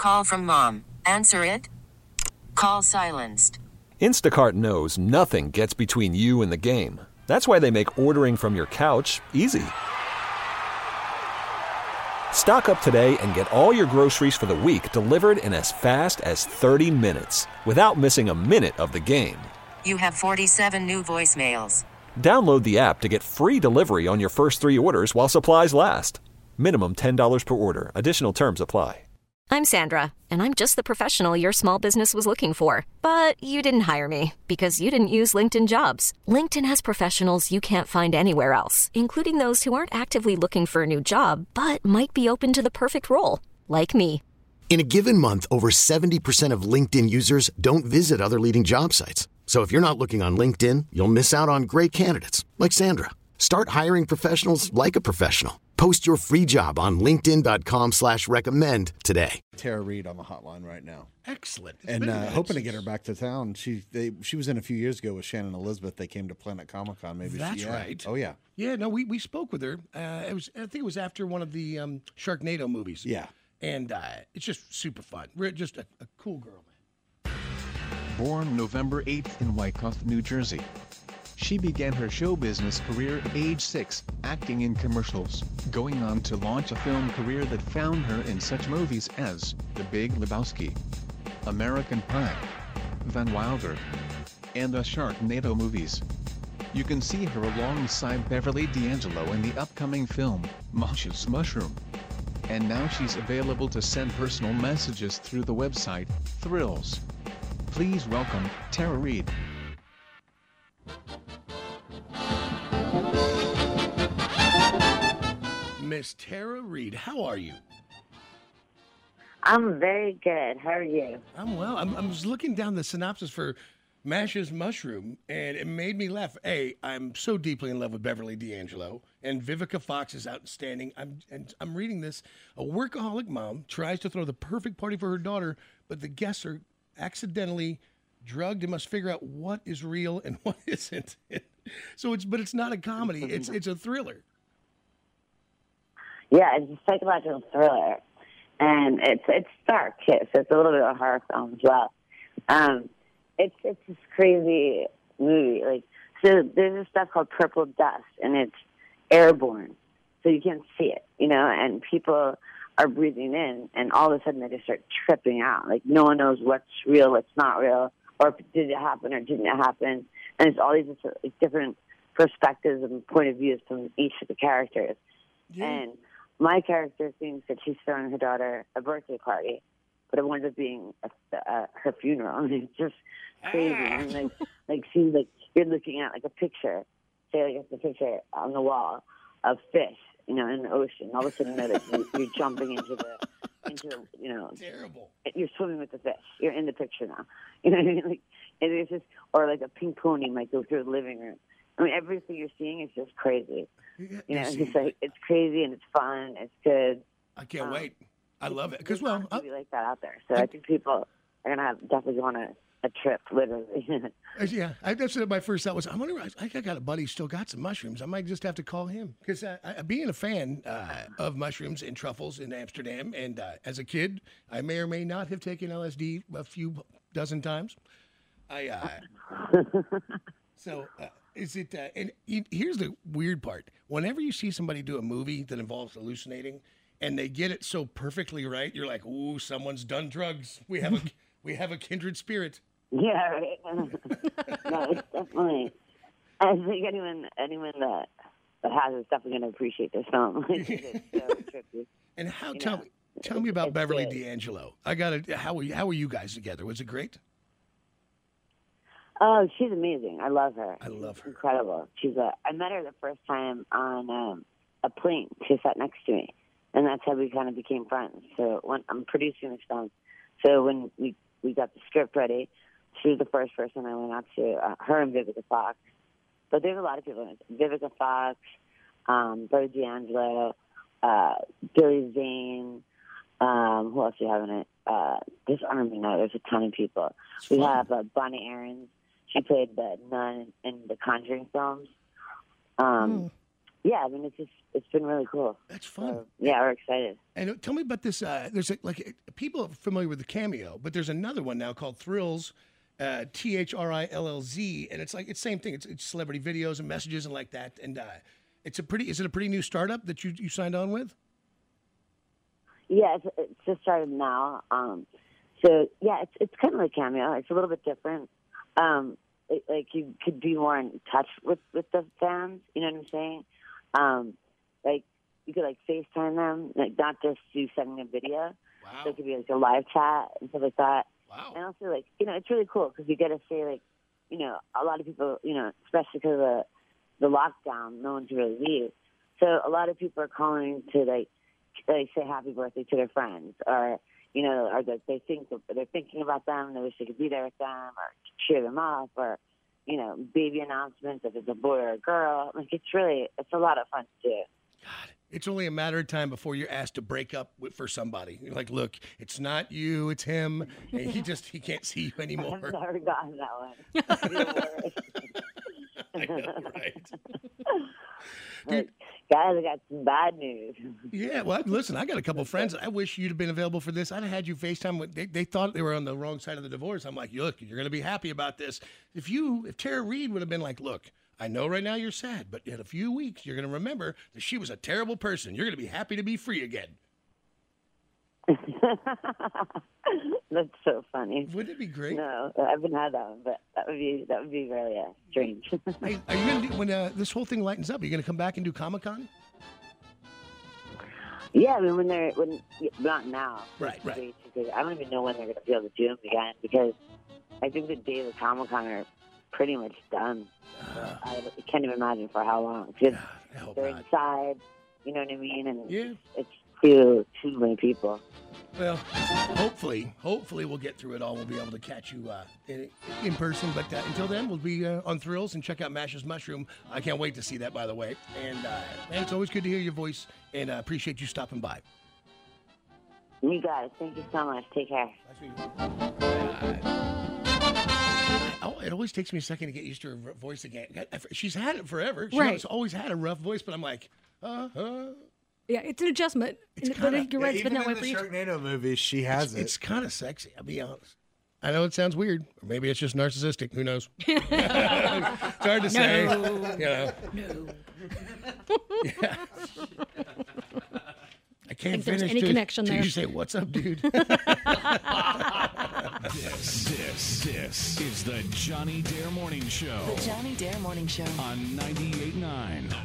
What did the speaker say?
Call from mom. Answer it. Call silenced. Instacart knows nothing gets between you and the game. That's why they make ordering from your couch easy. Stock up today and get all your groceries for the week delivered in as fast as 30 minutes without missing a minute of the game. You have 47 new voicemails. Download the app to get free delivery on your first 3 orders while supplies last. Minimum $10 per order. Additional terms apply. I'm Sandra, and I'm just the professional your small business was looking for. But you didn't hire me because you didn't use LinkedIn Jobs. LinkedIn has professionals you can't find anywhere else, including those who aren't actively looking for a new job, but might be open to the perfect role, like me. In a given month, over 70% of LinkedIn users don't visit other leading job sites. So if you're not looking on LinkedIn, you'll miss out on great candidates like Sandra. Start hiring professionals like a professional. Post your free job on linkedin.com/recommend today. Tara Reid on the hotline right now. Excellent. And hoping to get her back to town. She was in a few years ago with Shannon Elizabeth. They came to Planet Comic-Con. Maybe That's right. Oh, yeah. Yeah, no, we spoke with her. I think it was after one of the Sharknado movies. Yeah. And it's just super fun. Just a cool girl. Born November 8th in Wyckoff, New Jersey. She began her show business career at age 6, acting in commercials, going on to launch a film career that found her in such movies as The Big Lebowski, American Pie, Van Wilder, and the Sharknado movies. You can see her alongside Beverly D'Angelo in the upcoming film, Mosh's Mushroom. And now she's available to send personal messages through the website, Thrills. Please welcome, Tara Reid. Miss Tara Reid, how are you? I'm very good. How are you? I'm well. I was looking down the synopsis for Mash's Mushroom, and it made me laugh. I'm so deeply in love with Beverly D'Angelo, and Vivica Fox is outstanding. I'm reading this. A workaholic mom tries to throw the perfect party for her daughter, but the guests are accidentally drugged and must figure out what is real and what isn't. But it's not a comedy. It's a thriller. Yeah, it's a psychological thriller, and it's dark too. So it's a little bit of a horror film as well. It's this crazy movie. So there's this stuff called purple dust, and it's airborne, so you can't see it, and people are breathing in, and all of a sudden they just start tripping out. Like no one knows what's real, what's not real, or did it happen or didn't it happen, and it's all these different perspectives and point of views from each of the characters. Yeah. And my character thinks that she's throwing her daughter a birthday party, but it winds up being her funeral. I mean, it's just crazy. And seems like you're looking at a picture, say it's a picture on the wall of fish, in the ocean. All of a sudden, you're jumping into terrible. You're swimming with the fish. You're in the picture now. You know what I mean? And it's just, or a pink pony might go through the living room. I mean, everything you're seeing is just crazy. It's just it's crazy and it's fun. It's good. I can't wait. I love it. Because, be like that out there. So I think people are going to definitely go on a trip, literally. Yeah, that's what my first thought was. I wonder, I got a buddy who still got some mushrooms. I might just have to call him. Because being a fan of mushrooms and truffles in Amsterdam, and as a kid, I may or may not have taken LSD a few dozen times. Is it? And here's the weird part. Whenever you see somebody do a movie that involves hallucinating, and they get it so perfectly right, you're like, "Ooh, someone's done drugs. We have a kindred spirit." Yeah, right. No, it's definitely. I think anyone that has is definitely going to appreciate this film. It's so trippy. And tell me about Beverly D'Angelo. How were you guys together? Was it great? Oh, she's amazing. I love her. I love her. Incredible. I met her the first time on a plane. She sat next to me, and that's how we kind of became friends. So when I'm producing this film, so when we got the script ready, she was the first person I went out to. Her and Vivica Fox. But there's a lot of people in it. Vivica Fox, Beverly D'Angelo, Billy Zane. Who else do you have in it? I don't even know. There's a ton of people. We have Bonnie Aarons. She played the nun in the Conjuring films. yeah, I mean, it's been really cool. That's fun. So, yeah, we're excited. And tell me about this. There's people are familiar with the Cameo, but there's another one now called Thrills, THRILLZ, and it's same thing. It's celebrity videos and messages and like that. And is it a pretty new startup that you signed on with? Yeah, it's just started now. So yeah, it's kind of like Cameo. It's a little bit different. Like you could be more in touch with the fans. You know what I'm saying? Like you could like FaceTime them, like not just you sending a video. Wow. So it could be like a live chat and stuff like that. Wow. And also like it's really cool because you get to say like a lot of people especially because of the lockdown, no one can really leave. So a lot of people are calling to like say happy birthday to their friends or or that they're thinking about them, they wish they could be there with them, or cheer them up, or baby announcements if it's a boy or a girl. Like it's a lot of fun to do. God, it's only a matter of time before you're asked to break up for somebody. You're like, look, it's not you, it's him, and he can't see you anymore. I've never gotten that one. I know, right? Dude, guys, I got some bad news. Yeah, well, listen, I got a couple friends. I wish you'd have been available for this. I'd have had you FaceTime. They thought they were on the wrong side of the divorce. I'm like, look, you're going to be happy about this. If Tara Reid would have been like, look, I know right now you're sad, but in a few weeks, you're going to remember that she was a terrible person. You're going to be happy to be free again. That's so funny. Wouldn't it be great? No, I haven't had that one, but that would be really strange. Hey, are you gonna when this whole thing lightens up? Are you going to come back and do Comic-Con? Yeah, I mean not now. Right. I don't even know when they're going to be able to do them again because I think the days of Comic-Con are pretty much done. I can't even imagine for how long. Because they're inside, you know what I mean? And it's too many people. Well, hopefully we'll get through it all. We'll be able to catch you in person. But until then, we'll be on Thrills and check out Mash's Mushroom. I can't wait to see that, by the way. And it's always good to hear your voice, and I appreciate you stopping by. You guys, thank you so much. Take care. It always takes me a second to get used to her voice again. She's had it forever. She's always had a rough voice, but I'm like, Yeah, it's an adjustment. But you're right, it's been that way for you. Even in the Sharknado movies, she has it. It's kind of sexy, I'll be honest. I know it sounds weird, or maybe it's just narcissistic. Who knows? It's hard to say. No. Yeah. I can't finish. Any connection there? Did you say, what's up, dude? This is the Johnny Dare Morning Show. The Johnny Dare Morning Show. On 98.9